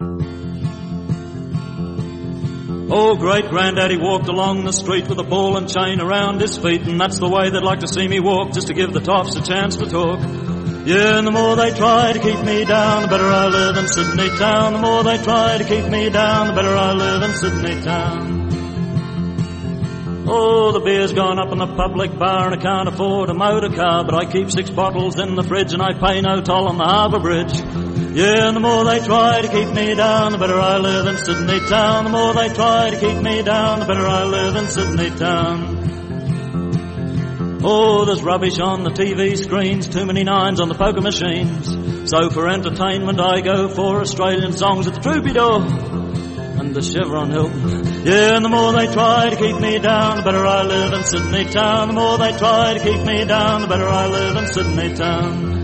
Oh, great-granddaddy walked along the street with a ball and chain around his feet, and that's the way they'd like to see me walk, just to give the toffs a chance to talk. Yeah, and the more they try to keep me down, the better I live in Sydney town. The more they try to keep me down, the better I live in Sydney town. Oh, the beer's gone up in the public bar and I can't afford a motor car, but I keep 6 bottles in the fridge and I pay no toll on the harbour bridge. Yeah, and the more they try to keep me down, the better I live in Sydney town. The more they try to keep me down, the better I live in Sydney town. Oh, there's rubbish on the TV screens, too many nines on the poker machines. So for entertainment I go for Australian songs at the Troubadour and the Chevron Hilton. Yeah, and the more they try to keep me down, the better I live in Sydney town. The more they try to keep me down, the better I live in Sydney town.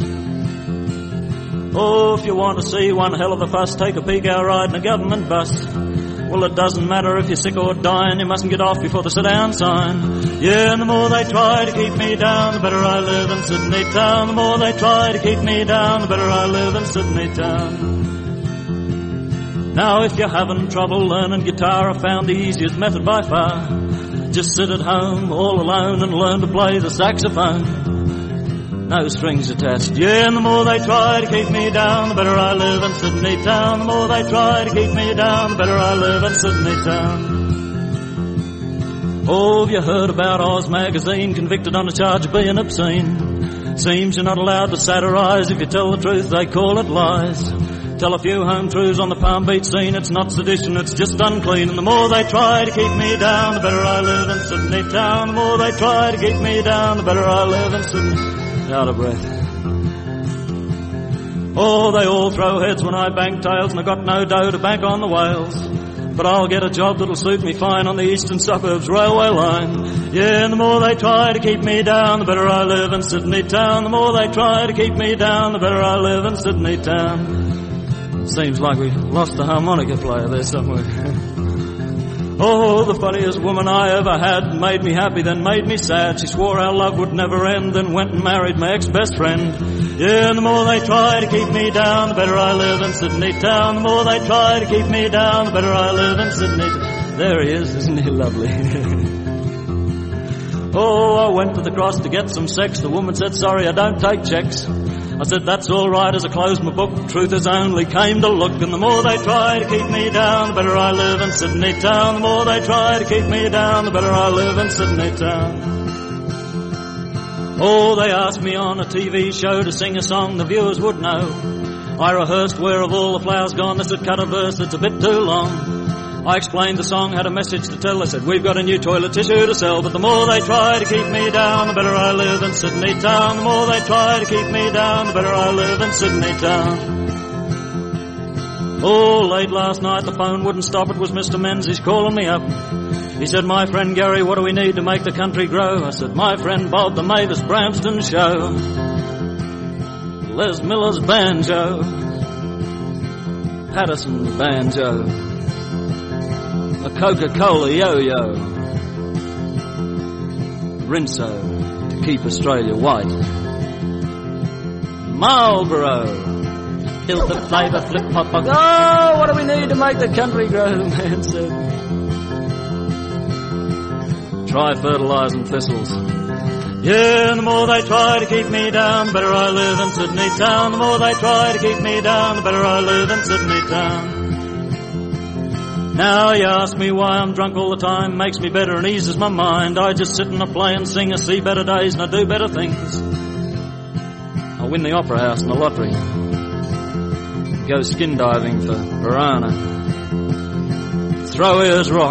Oh, if you want to see one hell of a fuss, take a peek out riding a government bus. Well, it doesn't matter if you're sick or dying, you mustn't get off before the sit-down sign. Yeah, and the more they try to keep me down, the better I live in Sydney town. The more they try to keep me down, the better I live in Sydney town. Now, if you're having trouble learning guitar, I found the easiest method by far. Just sit at home all alone and learn to play the saxophone. No strings attached. Yeah, and the more they try to keep me down, the better I live in Sydney town. The more they try to keep me down, the better I live in Sydney town. Oh, have you heard about Oz magazine, convicted on a charge of being obscene? Seems you're not allowed to satirise. If you tell the truth, they call it lies. Tell a few home truths on the Palm Beach scene, it's not sedition, it's just unclean. And the more they try to keep me down, the better I live in Sydney town. The more they try to keep me down, the better I live in Sydney. Out of breath. Oh, they all throw heads when I bank tails, and I got no dough to bank on the whales. But I'll get a job that'll suit me fine on the eastern suburbs railway line. Yeah, and the more they try to keep me down, the better I live in Sydney town. The more they try to keep me down, the better I live in Sydney town. Seems like we lost the harmonica player there somewhere. Oh, the funniest woman I ever had, made me happy then made me sad. She swore our love would never end, then went and married my ex-best friend. Yeah, and the more they try to keep me down, the better I live in Sydney town. The more they try to keep me down, the better I live in Sydney. There he is, isn't he lovely? Oh, I went to the cross to get some sex. The woman said, sorry, I don't take checks. I said, that's all right, as I closed my book. Truth is only came to look. And the more they try to keep me down, the better I live in Sydney town. The more they try to keep me down, the better I live in Sydney town. Oh, they asked me on a TV show to sing a song the viewers would know. I rehearsed Where Have All the Flowers Gone. They said, cut a verse that's a bit too long. I explained the song had a message to tell. They said, we've got a new toilet tissue to sell. But the more they try to keep me down, the better I live in Sydney town. The more they try to keep me down, the better I live in Sydney town. Oh, late last night the phone wouldn't stop. It was Mr. Menzies calling me up. He said, my friend Gary, what do we need to make the country grow? I said, my friend Bob, the Mavis Branston show. Les Miller's banjo. Patterson's banjo. A Coca-Cola yo-yo. Rinso to keep Australia white. Marlboro. Filter, flavour, flip-flop. Oh, what do we need to make the country grow? The man said. Try fertilising thistles. Yeah, and the more they try to keep me down, the better I live in Sydney town. The more they try to keep me down, the better I live in Sydney town. Now you ask me why I'm drunk all the time, makes me better and eases my mind. I just sit and I play and sing, I see better days and I do better things. I win the Opera House in the lottery. Go skin diving for piranha. Throw Ayers Rock.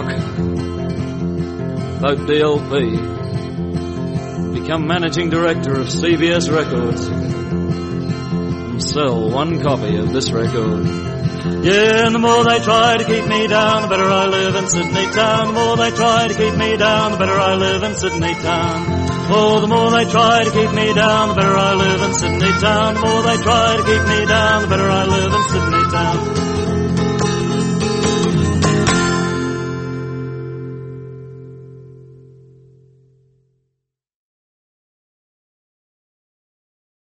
Vote DLP. Become managing director of CBS Records. And sell one copy of this record. Yeah, and the more they try to keep me down, the better I live in Sydney town. The more they try to keep me down, the better I live in Sydney town. Oh, the more they try to keep me down, the better I live in Sydney town. The more they try to keep me down, the better I live in Sydney town.